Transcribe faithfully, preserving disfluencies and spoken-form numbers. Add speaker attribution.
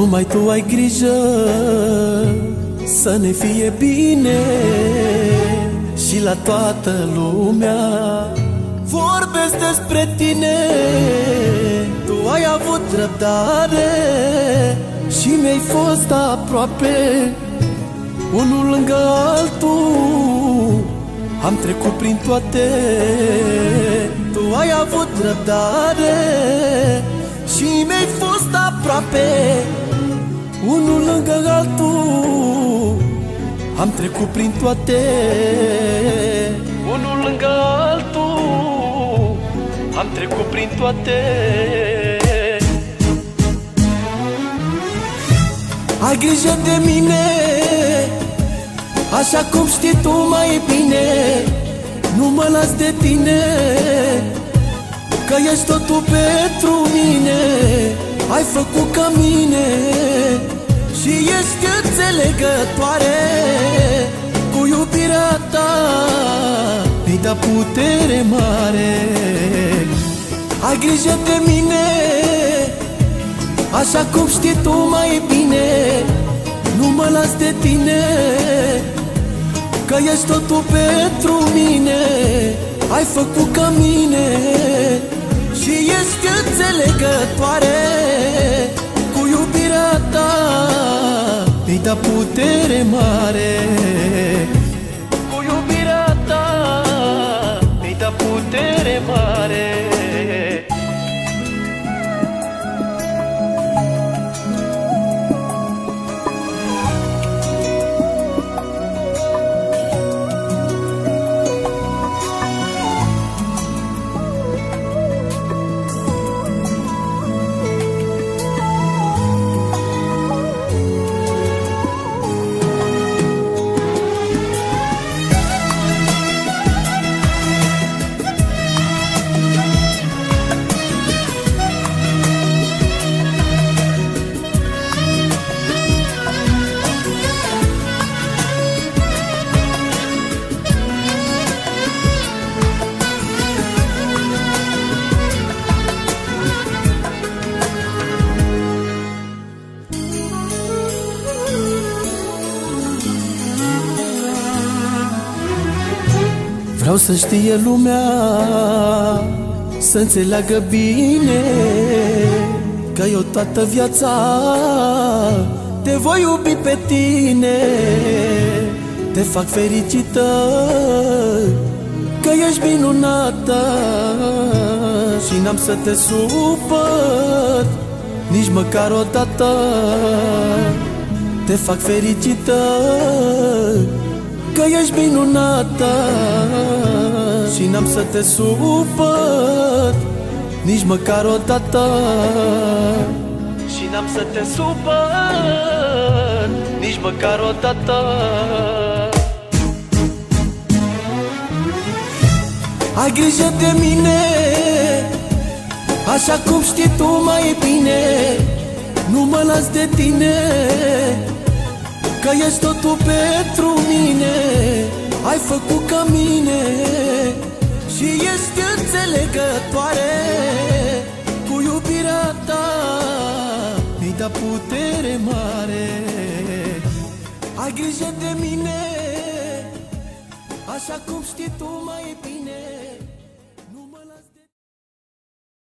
Speaker 1: Numai Tu ai grijă să ne fie bine, și la toată lumea vorbesc despre Tine. Tu ai avut răbdare și mi-ai fost aproape, unul lângă altul am trecut prin toate. Tu ai avut răbdare și mi-ai fost aproape, unul lângă altul am trecut prin toate. Unul lângă altul am trecut prin toate. Ai grijă de mine, așa cum știi Tu mai bine. Nu mă las de Tine, că ești totul pentru mine. Ai făcut ca mine și ești înțelegătoare. Cu iubirea Ta mi-ai dat putere mare. Ai grijă de mine, așa cum știi Tu mai bine. Nu mă las de Tine, că ești totul pentru mine. Ai făcut ca mine și ești înțelegătoare. Cu iubirea Ta mi-ai dat putere mare. Cu iubirea Ta mi-ai dat putere mare. Vreau să știe lumea, să înțeleagă bine, că eu toată viața Te voi iubi pe Tine. Te fac fericită, că ești minunată, și n-am să te supăr nici măcar o dată. Te fac fericită, că ești minunată, și n-am să te supăr nici măcar o dată. Și n-am să te supăr nici măcar o dată. Ai grijă de mine, așa cum știi Tu mai bine. Nu mă las de Tine, că ești totul pentru mine. Ai făcut ca mine și ești înțelegătoare. Cu iubirea Ta mi-ai dat putere mare. Ai grijă de mine, așa cum știi Tu mai bine.